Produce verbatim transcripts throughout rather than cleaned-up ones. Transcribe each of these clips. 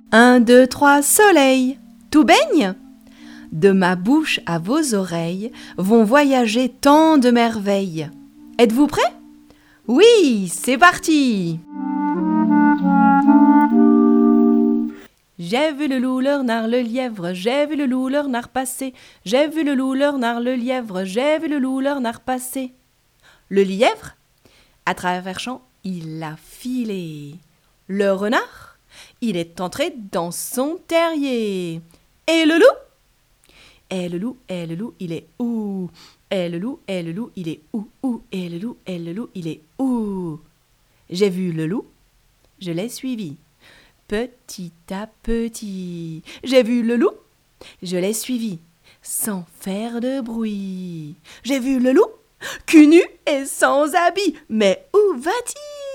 Un, deux, trois, soleil, tout baigne ? De ma bouche à vos oreilles vont voyager tant de merveilles. Êtes-vous prêts ? Oui, c'est parti ! J'ai vu le loup, le renard, le lièvre, j'ai vu le loup, le renard passer. J'ai vu le loup, le renard, le lièvre, j'ai vu le loup, le renard passer. Le lièvre, à travers champs, il a filé. Le renard, il est entré dans son terrier. Et le loup ? Et le loup, et le loup, il est où ? Et le loup, et le loup, il est où, où ? Et le loup, et le loup, il est où ? J'ai vu le loup, je l'ai suivi. Petit à petit, j'ai vu le loup, je l'ai suivi, sans faire de bruit. J'ai vu le loup, cul nu et sans habit, mais où va-t-il ?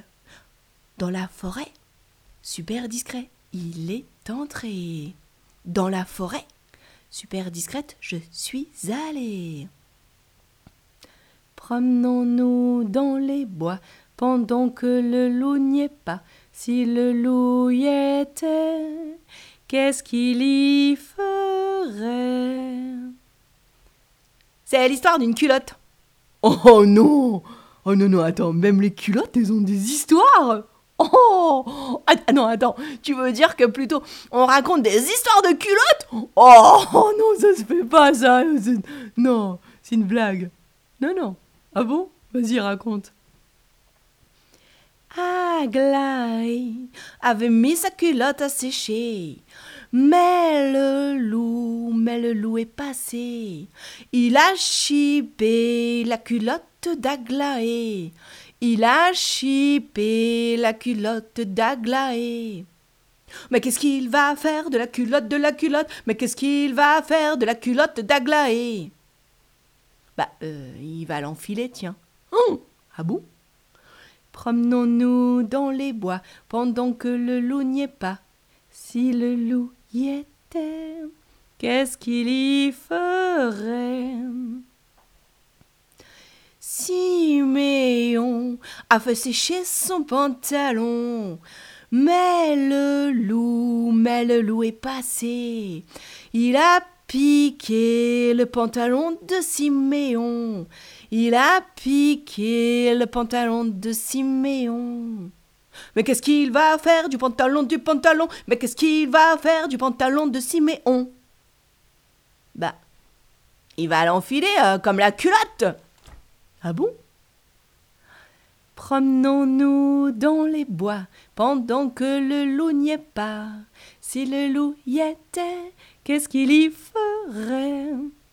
Dans la forêt, super discret, il est entré. Dans la forêt, super discrète, je suis allée. Promenons-nous dans les bois, pendant que le loup n'y est pas. Si le loup y était, qu'est-ce qu'il y ferait ? C'est l'histoire d'une culotte. Oh non ! Oh non, non, attends, même les culottes, elles ont des histoires ! Oh ah, non, attends, tu veux dire que plutôt on raconte des histoires de culottes ? Oh, oh non, ça se fait pas, ça. C'est... Non, c'est une blague. Non, non. Ah bon ? Vas-y, raconte. Aglaé avait mis sa culotte à sécher, mais le loup, mais le loup est passé. Il a chipé la culotte d'Aglaé. Il a chipé la culotte d'Aglaé. Mais qu'est-ce qu'il va faire de la culotte de la culotte ? Mais qu'est-ce qu'il va faire de la culotte d'Aglaé ? Bah, euh, il va l'enfiler, tiens. Oh, ah bon ? Promenons-nous dans les bois pendant que le loup n'y est pas. Si le loup y était, qu'est-ce qu'il y ferait ? Siméon a fait sécher son pantalon, mais le loup, mais le loup est passé. Il a piqué le pantalon de Siméon. Il a piqué le pantalon de Siméon. Mais qu'est-ce qu'il va faire du pantalon du pantalon ? Mais qu'est-ce qu'il va faire du pantalon de Siméon ? Bah, il va l'enfiler euh, comme la culotte. Ah bon ? Promenons-nous dans les bois pendant que le loup n'y est pas. Si le loup y était, qu'est-ce qu'il y ferait ?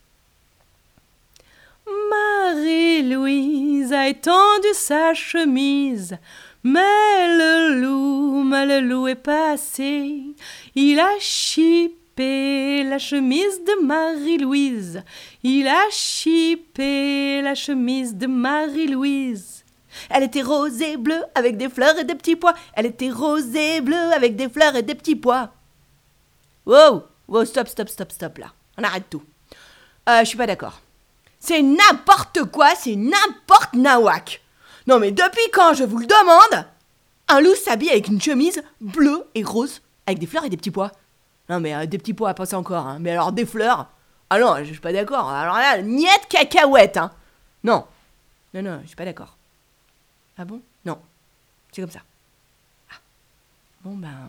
Marie-Louise a étendu sa chemise, mais le loup, mais le loup est passé. Il a chipé la chemise de Marie-Louise. Il a chipé la chemise de Marie-Louise. Elle était rose et bleue avec des fleurs et des petits pois. Elle était rose et bleue avec des fleurs et des petits pois. Wow, wow, stop, stop, stop, stop là. On arrête tout. Euh, je suis pas d'accord. C'est n'importe quoi, c'est n'importe nawak. Non mais depuis quand je vous le demande, un loup s'habille avec une chemise bleue et rose avec des fleurs et des petits pois. Non mais euh, des petits pois à passer encore, hein. Mais alors des fleurs, ah non, je suis pas d'accord. Alors là, niette cacahuète, hein. Non, non, non, je suis pas d'accord. Ah bon ? Non, c'est comme ça. Ah. Bon ben,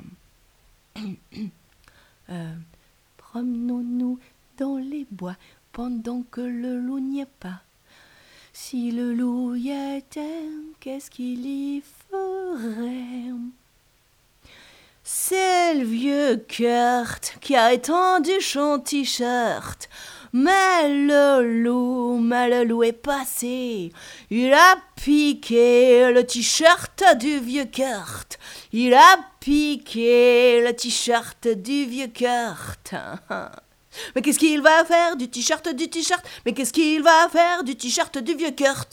euh, promenons-nous dans les bois pendant que le loup n'y est pas. Si le loup y était, qu'est-ce qu'il y ferait ? C'est le vieux Kurt qui a étendu son t-shirt. Mais le loup, mais le loup est passé. Il a piqué le t-shirt du vieux Kurt. Il a piqué le t-shirt du vieux Kurt. Mais qu'est-ce qu'il va faire du t-shirt du t-shirt ? Mais qu'est-ce qu'il va faire du t-shirt du vieux Kurt ?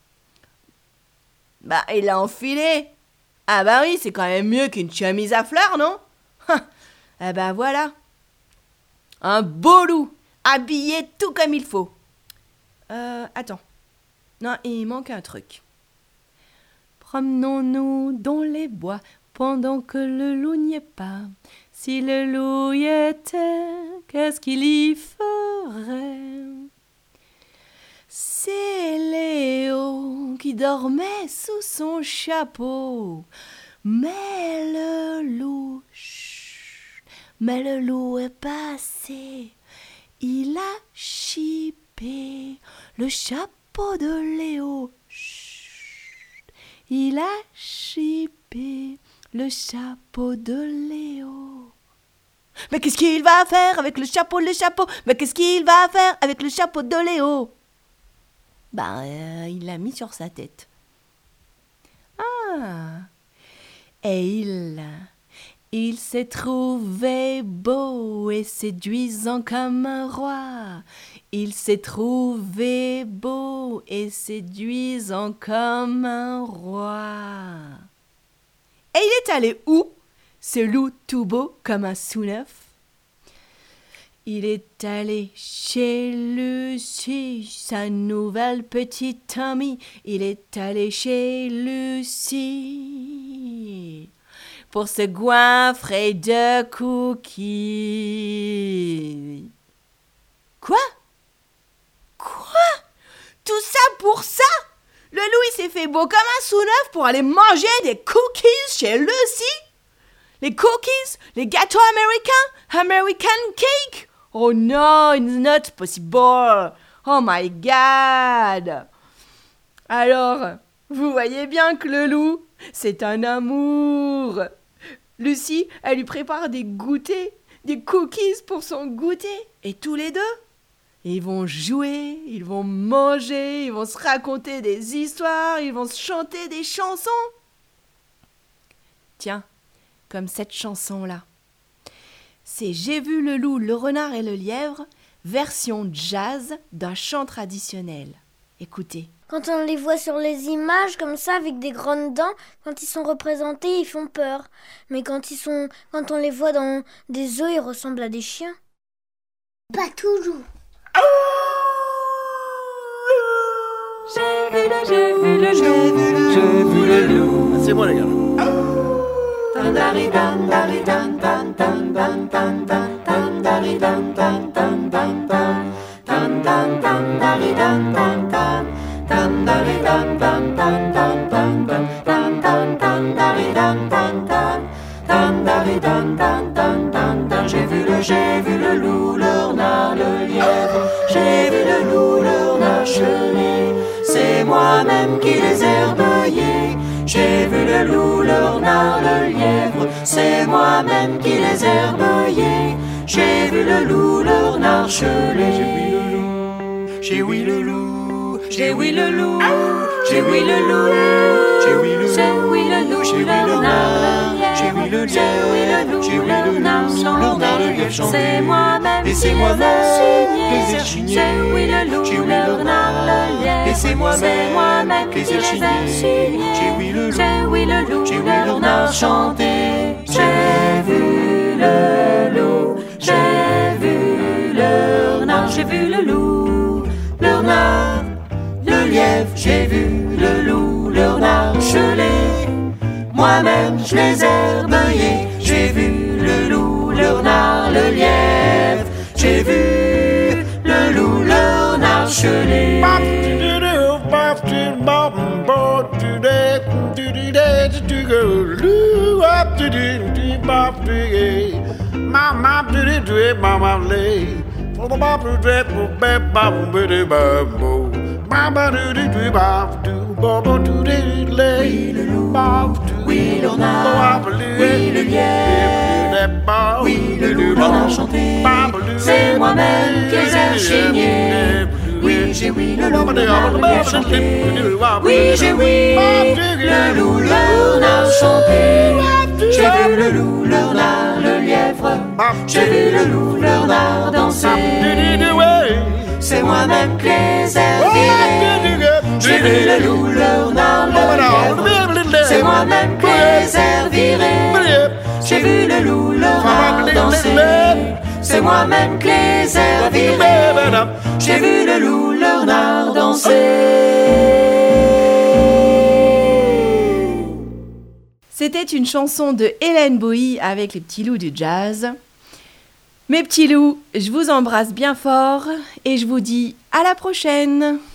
Bah, il l'a enfilé. Ah bah oui, c'est quand même mieux qu'une chemise à fleurs, non ? Ah bah voilà. Un beau loup, habillé tout comme il faut. Euh, attends. Non, il manque un truc. Promenons-nous dans les bois pendant que le loup n'y est pas. Si le loup y était, qu'est-ce qu'il y ferait? C'est Léo qui dormait sous son chapeau. Mais le loup, chut, mais le loup est passé. Il a chipé le chapeau de Léo. Chut, il a chipé le chapeau de Léo. Mais qu'est-ce qu'il va faire avec le chapeau, le chapeau? Mais qu'est-ce qu'il va faire avec le chapeau de Léo? Ben, euh, il l'a mis sur sa tête. Ah! Et il, il s'est trouvé beau et séduisant comme un roi. Il s'est trouvé beau et séduisant comme un roi. Et il est allé où, ce loup tout beau comme un sous-neuf? Il est allé chez Lucie, sa nouvelle petite amie. Il est allé chez Lucie pour se goinfrer de cookies. Quoi? Quoi? Tout ça pour ça? Le loup, il s'est fait beau comme un sous-neuf pour aller manger des cookies chez Lucie? Les cookies? Les gâteaux américains? American cake? Oh no, it's not possible. Oh my God. Alors, vous voyez bien que le loup, c'est un amour. Lucie, elle lui prépare des goûters, des cookies pour son goûter. Et tous les deux, ils vont jouer, ils vont manger, ils vont se raconter des histoires, ils vont se chanter des chansons. Tiens, comme cette chanson-là. C'est J'ai vu le loup, le renard et le lièvre, version jazz d'un chant traditionnel. Écoutez. Quand on les voit sur les images comme ça avec des grandes dents, quand ils sont représentés, ils font peur. Mais quand ils sont, quand on les voit dans des zoos, ils ressemblent à des chiens. Pas toujours. J'ai vu le, j'ai vu le, j'ai vu le, j'ai vu le loup. C'est moi les gars. J'ai vu le, j'ai vu le loup, le renard, le lièvre. J'ai vu le loup, le renard chelé. C'est moi-même qui les ai recueillis. J'ai vu le loup, le renard, le lièvre. C'est moi-même qui les ai recueillis. J'ai vu le loup, le renard chelé. J'ai oui le loup. J'ai oui le loup. J'ai oui le loup. J'ai oui le loup. J'ai oui le loup. J'ai oui le le renard, loup. J'ai oui le J'ai oui le loup. J'ai oui le le renard, loup. le renard, le lièvre chanté. C'est moi-même Et qui c'est les moi-même ai qui les ai signés. signés. J'ai oui le loup, J'ai oui le le renard, le lièvre. Et c'est moi-même C'est moi-même qui qui les ai les ai signés. signés. J'ai oui le loup. J'ai oui le loup, J'ai oui le le renard chanté. J'ai vu le loup, j'ai vu le renard, j'ai vu le loup, le renard, le lièvre, j'ai vu le loup, le renard chelé. Moi-même je les ai recueillis. J'ai vu le loup, le renard, le lièvre. J'ai vu le loup, le renard chelé. Oui le loup, oui le renard, oui le lièvre, oui le loup, le renard chanté. C'est moi-même qui les ai chignés. Oui, j'ai oui le loup, le renard, le lièvre chanté. Oui, j'ai oui le loup, le renard chanté. J'ai vu le loup, le renard, le lièvre. J'ai vu le loup, le renard danser. C'est moi-même qui les ai virés. J'ai vu le loup, le renard, le lièvre. C'est moi-même qui les ai virés. J'ai vu le loup, le renard danser. C'est moi-même qui les ai virés. J'ai vu le loup, le renard danser. C'était une chanson de Hélène Bohy avec les petits loups du jazz. Mes petits loups, je vous embrasse bien fort et je vous dis à la prochaine.